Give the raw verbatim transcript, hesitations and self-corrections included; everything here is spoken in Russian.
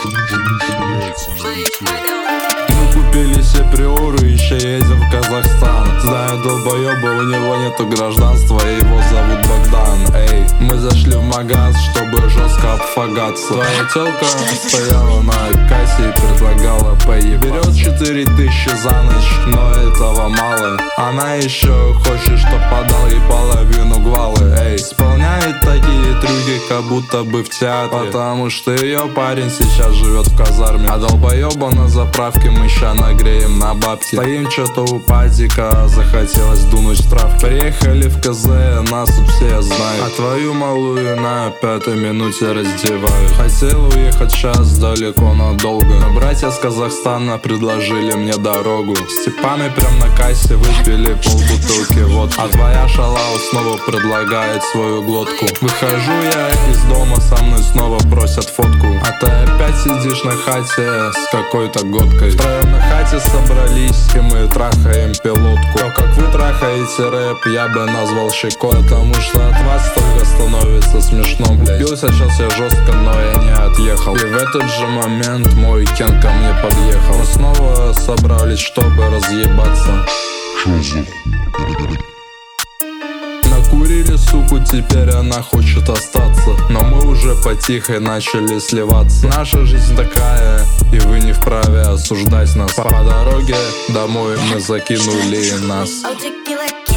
Мы купили себе приору, еще едем в Казахстан. Знаю долбоеба, у него нету гражданства, его зовут Богдан. Эй, мы зашли в магаз, чтобы жестко обфагаться. Твоя телка стояла на кассе и предлагала поебаться. Берет четыре тысячи за ночь, но этого мало. Она еще хочет, чтоб подал ей половину гвалы. Эй, исполняет такие трюки, как будто бы в театре, потому что ее парень сейчас живет в казарме. А долбоеба на заправке мы ща нагреем на бабки. Стоим что-то у пазика, захотелось дунуть в травки. Приехали в КЗ, нас тут все знают, а твою малую на пятой минуте раздевают. Хотел уехать сейчас далеко надолго, но братья с Казахстана предложили мне дорогу. Степаны прям на кассе выпили полбутылки вот. А твоя шалава снова предлагает свою глотку. Выхожу я из дома, со мной снова просят фотку. А ты опять сидишь на хате с какой-то годкой. Втроем на хате собрались, и мы трахаем пилотку. То, как вы трахаете рэп, я бы назвал щекот, потому что от вас только становится смешно, блядь. Бился сейчас я жестко, но я не отъехал. И в этот же момент мой Кен ко мне подъехал. Мы снова собрались, чтобы разъебаться. Накурили, суку, теперь она хочет остаться, но мы уже потихо начали сливаться. Наша жизнь такая, и вы не вправе осуждать нас. По дороге домой мы закинули нас.